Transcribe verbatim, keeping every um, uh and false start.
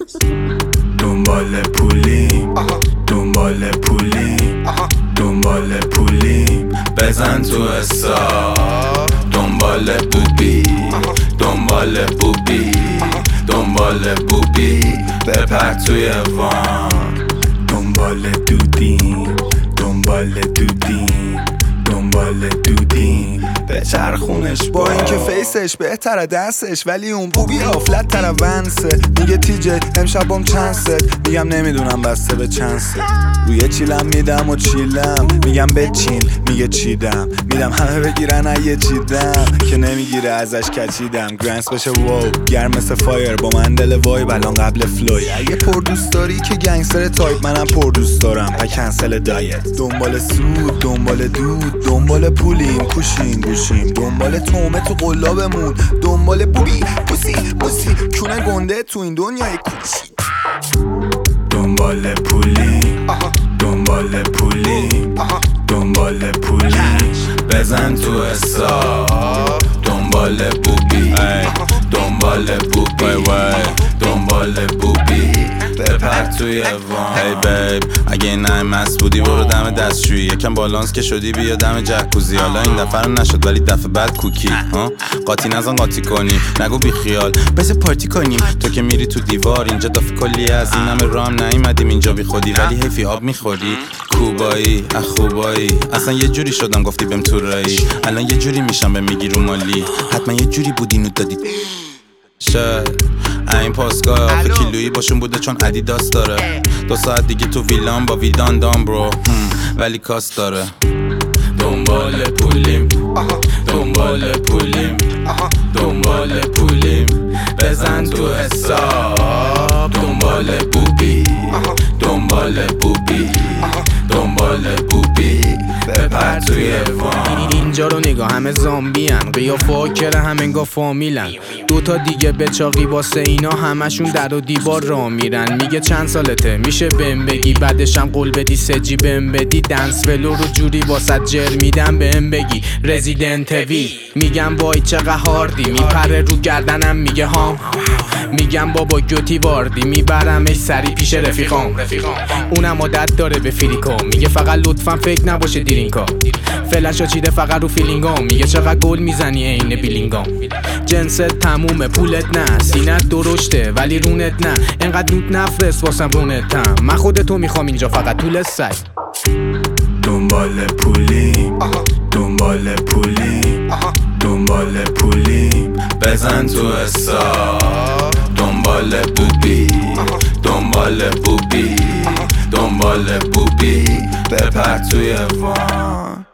دنبال پولیم دنبال پولیم دنبال پولیم بزن تو حساب دنبال بوبی دنبال بوبی دنبال بوبی بپر توی وان دنبال دودیم دنبال دودیم دنبال دودیم به چرخونش با اینکه فیسش بهتره دستش ولی اون بوبی آفلت تره ونسه میگه تیجه امشبم چند ست میگم نمیدونم بسته به چند ست روی چیلم میدم و چیلم میگم بچین میگه چیدم میدم همه بگیرن اگه چیدم که نمیگیره ازش کچیدم گرنس بشه واو گرم مثل فایر با من دل وای بلان قبل فلوی اگه پر دوست داری که گنگستر تایپ منم پر دوست دارم پا کنسل دایت دنبال سود دنبال دود دنبال پولیم کوشیم گوشیم دنبال تومه تو قلابمون دنبال بوبی بوسی بوسی چونه گنده تو این دنیای کوچی دنبال پولیم دنبال پولیم دنبال پولیم بزن تو حساب دنبال بوبی دنبال بوبی دنبال بوبی بپر توی وان هی بیب اگه این نای مست بودی برو دم دستشویی یکم بالانس که شدی بیا دم جکوزی حالا این دفعه رو نشد ولی دفعه بعد کوکی ها قاطی نزن قاطی کنی نگو بی خیال بس پارتی کنیم تو که میری تو دیوار اینجا دافی کلی از این همه رام نیومدیم اینجا بی خودی ولی حیفی آب میخوری کوبایی اخوبایی اصلا یه جوری شدم گفتی بهم تو رایی الان یه جوری میشم به میگی رو مالی حتما یه جوری بود اینو دادی شاید این پاسگاه آخه کیلویی باشون بوده چون ادیداس داره دو ساعت دیگه تو ویلان با ویدان دام برو ولی کاس داره دنبال پولیم دنبال پولیم دنبال پولیم بزن تو حساب دنبال بوبی دنبال بوبی دنبال بوبی بپر توی وان اینجا رو نگاه همه زامبی هن قیافه ها کره همه انگا فامیلن دوتا دیگه بچاقی واسه اینا همشون در و دیوار را میرن میگه چند سالته میشه بهم بگی بعدشم قول بدی سجی بهم بدی دنس ولو رو جوری واسه جر میدم بهم بگی رزیدنت وی میگم وای چقدر هاردی میپره رو گردنم میگه هام میگم بابا گوتی واردی میبرمش سری پیش رفیقام اونم عادت داره به فریکا میگه فقط لطفا فکر نباشه دیرینکا فلشا چیده فقط رو فیلینگام میگه چقدر گل میزنی عین بیلینگام جنست تمومه پولت نه سینت درشته ولی رونت نه انقدر نوت نفرست واسم رونتم من خودتو میخوام اینجا فقط طول سگ دنبال پولیم دنبال پولیم دنبال پولیم بزن تو حساب دنبال بوبی دنبال بوبی دنبال بوبی بپر توی وان